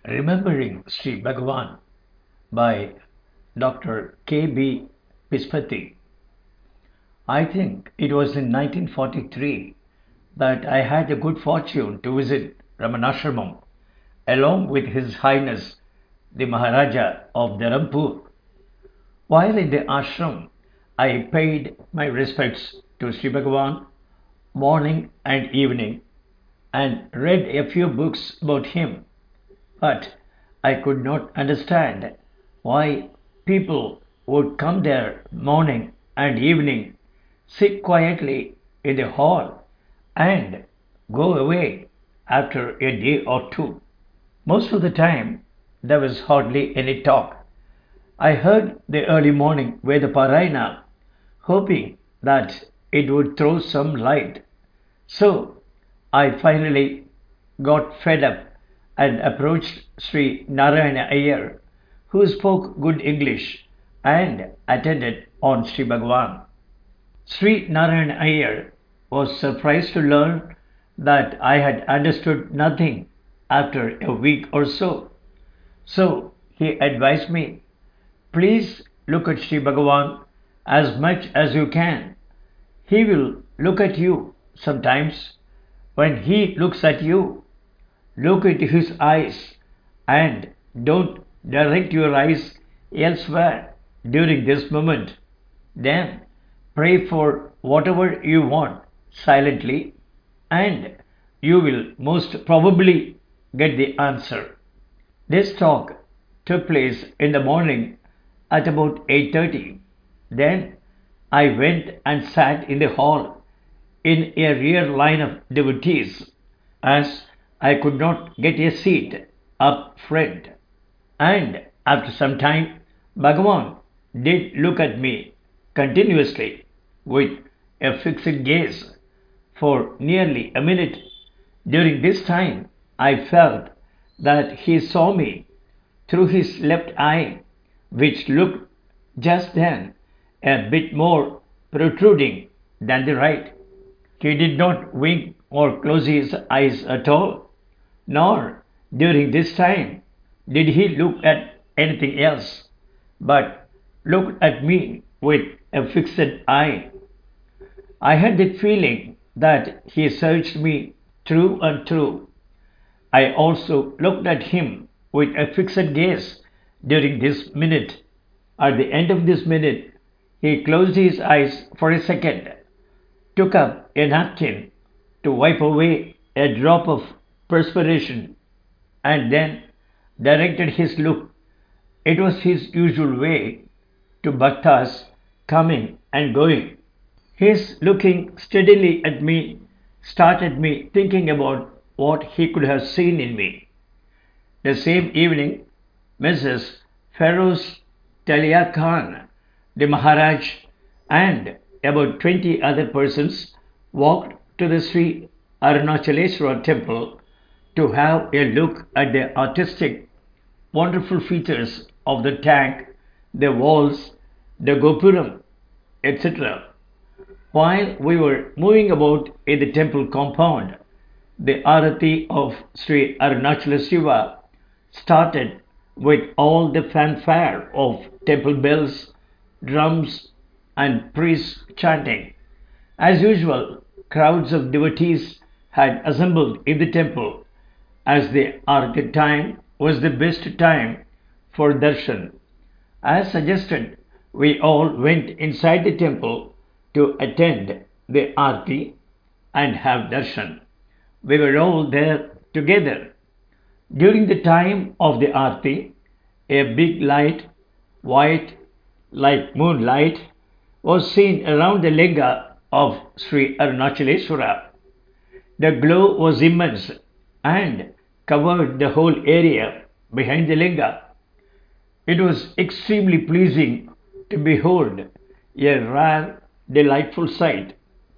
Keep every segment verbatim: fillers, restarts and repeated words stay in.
Remembering Sri Bhagavan by Doctor K B Pispati. I think it was in nineteen forty-three that I had the good fortune to visit Ramanashramam along with His Highness the Maharaja of Dharampur. While in the ashram, I paid my respects to Sri Bhagavan morning and evening and read a few books about him. But I could not understand why people would come there morning and evening, sit quietly in the hall, and go away after a day or two. Most of the time, there was hardly any talk. I heard the early morning Veda Parayana, hoping that it would throw some light. So I finally got fed up and approached Sri Narayana Iyer, who spoke good English and attended on Sri Bhagavan. Sri Narayana Iyer was surprised to learn that I had understood nothing after a week or so. So he advised me, please look at Sri Bhagavan as much as you can. He will look at you sometimes. When he looks at you, look into his eyes and don't direct your eyes elsewhere during this moment. Then pray for whatever you want silently and you will most probably get the answer. This talk took place in the morning at about eight thirty. Then I went and sat in the hall in a rear line of devotees as I could not get a seat up front. And after some time, Bhagavan did look at me continuously with a fixed gaze for nearly a minute. During this time, I felt that he saw me through his left eye, which looked just then a bit more protruding than the right. He did not wink or close his eyes at all, nor during this time did he look at anything else, but looked at me with a fixed eye. I had the feeling that he searched me through and through. I also looked at him with a fixed gaze during this minute. At the end of this minute, he closed his eyes for a second, took up a napkin to wipe away a drop of perspiration, and then directed his look. It was his usual way to bhaktas coming and going. His looking steadily at me started me thinking about what he could have seen in me. The same evening, Missus Feroz Talia Khan, the Maharaj, and about twenty other persons walked to the Sri Arunachaleswara temple to have a look at the artistic, wonderful features of the tank, the walls, the gopuram, et cetera. While we were moving about in the temple compound, the arati of Sri Arunachala Shiva started with all the fanfare of temple bells, drums, and priests chanting. As usual, crowds of devotees had assembled in the temple, as the arati time was the best time for darshan. As suggested, we all went inside the temple to attend the arati and have darshan. We were all there together. During the time of the arati, a big light, white like moonlight, was seen around the linga of Sri Arunachaleswara. The glow was immense and covered the whole area behind the linga. It was extremely pleasing to behold, a rare, delightful sight.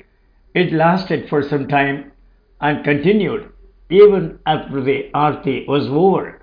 It lasted for some time and continued even after the arati was over.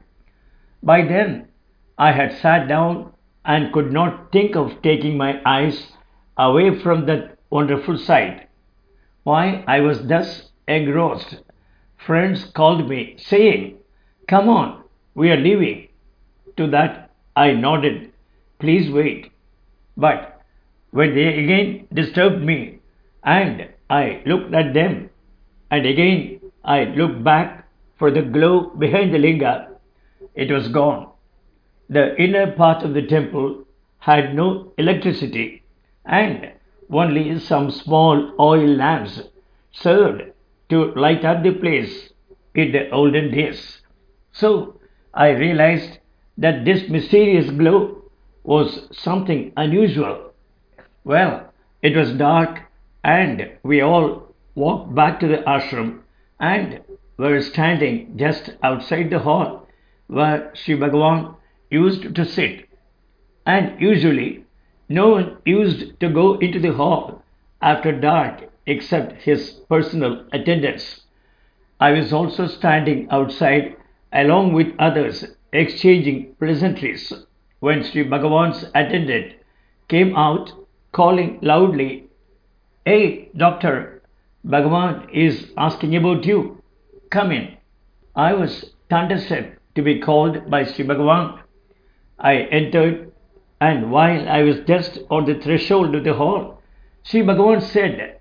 By then, I had sat down and could not think of taking my eyes away from that wonderful sight. While I was thus engrossed, friends called me, saying, come on, We are leaving. To that I nodded. Please wait. But when they again disturbed me, and I looked at them, and again I looked back for the glow behind the linga, it was gone. The inner part of the temple had no electricity, and only some small oil lamps served to light up the place in the olden days. So I realized that this mysterious glow was something unusual. Well, it was dark, and we all walked back to the ashram and were standing just outside the hall where Sri Bhagavan used to sit. And usually, no one used to go into the hall after dark except his personal attendants. I was also standing outside along with others exchanging pleasantries when Sri Bhagavan's attendant came out calling loudly, Hey, doctor, Bhagavan is asking about you. Come in. I was thunderstruck to be called by Sri Bhagavan. I entered, and while I was just on the threshold of the hall, Sri Bhagavan said,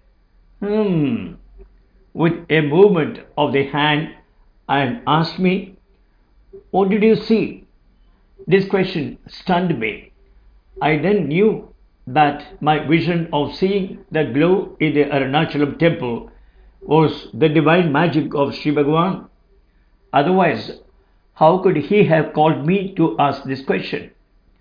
Hmm, with a movement of the hand and asked me, What did you see? This question stunned me. I then knew that my vision of seeing the glow in the Arunachalam temple was the divine magic of Sri Bhagavan. Otherwise, how could he have called me to ask this question?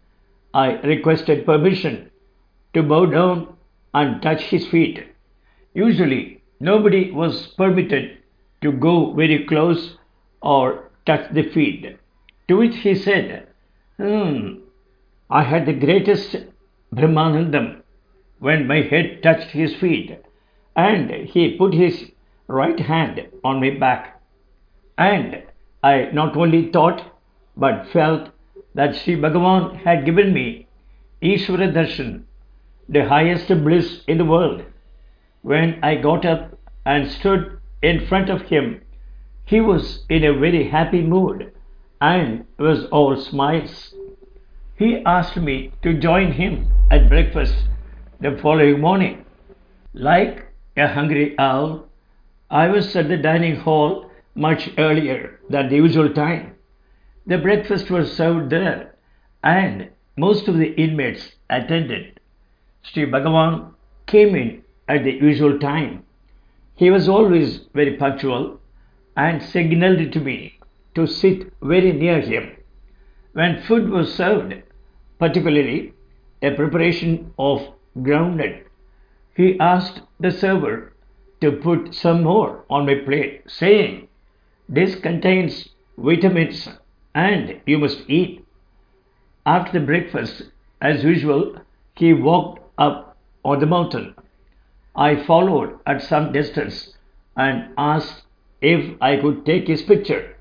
I requested permission to bow down and touch his feet. Usually, nobody was permitted to go very close or touch the feet. To which he said, Hmm, I had the greatest Brahmanandam when my head touched his feet, and he put his right hand on my back. And I not only thought but felt that Sri Bhagavan had given me Ishvara Darshan, the highest bliss in the world. When I got up and stood in front of him, he was in a very happy mood and was all smiles. He asked me to join him at breakfast the following morning. Like a hungry owl, I was at the dining hall much earlier than the usual time. The breakfast was served there, and most of the inmates attended. Sri Bhagavan came in at the usual time. He was always very punctual and signaled to me to sit very near him. When food was served, particularly a preparation of groundnut, he asked the server to put some more on my plate, saying, This contains vitamins and you must eat. After the breakfast, as usual, he walked up on the mountain. I followed at some distance and asked if I could take his picture.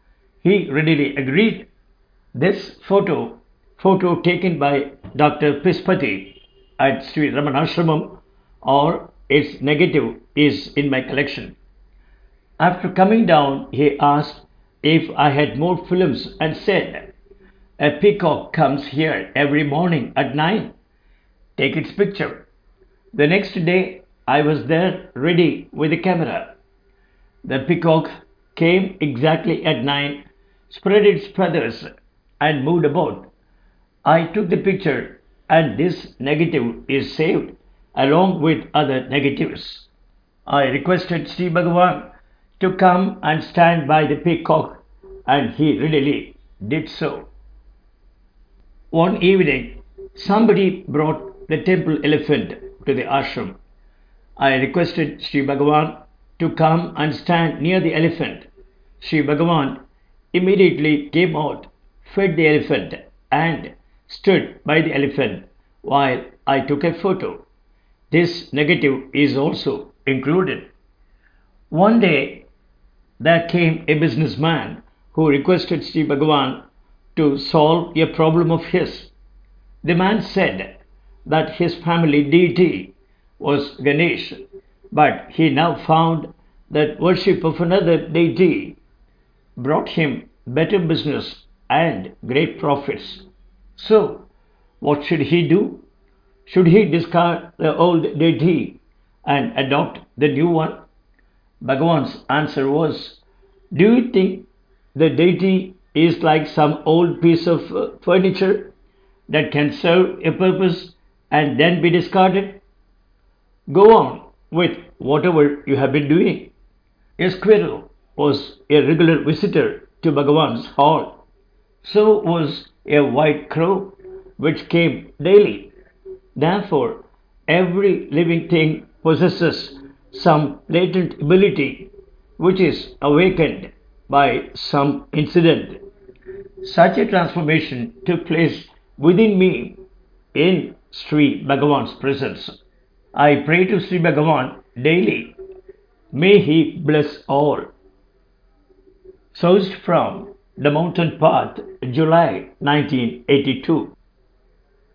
He readily agreed. This photo, photo taken by Doctor Pispati at Sri Ramanashramam, or its negative, is in my collection. After coming down, he asked if I had more films and said, A peacock comes here every morning at nine. Take its picture. The next day, I was there ready with the camera. The peacock came exactly at nine, spread its feathers, and moved about. I took the picture, and this negative is saved along with other negatives. I requested Sri Bhagavan to come and stand by the peacock, and he readily did so. One evening, somebody brought the temple elephant to the ashram. I requested Sri Bhagavan to come and stand near the elephant. Sri Bhagavan immediately came out, fed the elephant, and stood by the elephant while I took a photo. This negative is also included. One day, there came a businessman who requested Sri Bhagavan to solve a problem of his. The man said that his family deity was Ganesh, but he now found that worship of another deity brought him better business and great profits. So, what should he do? Should he discard the old deity and adopt the new one? Bhagavan's answer was, do you think the deity is like some old piece of uh, furniture that can serve a purpose and then be discarded? Go on with whatever you have been doing. A squirrel was a regular visitor to Bhagavan's hall. So was a white crow, which came daily. Therefore, every living thing possesses some latent ability which is awakened by some incident. Such a transformation took place within me in Sri Bhagavan's presence. I pray to Sri Bhagavan daily. May he bless all. Sourced from The Mountain Path, July nineteen eighty-two.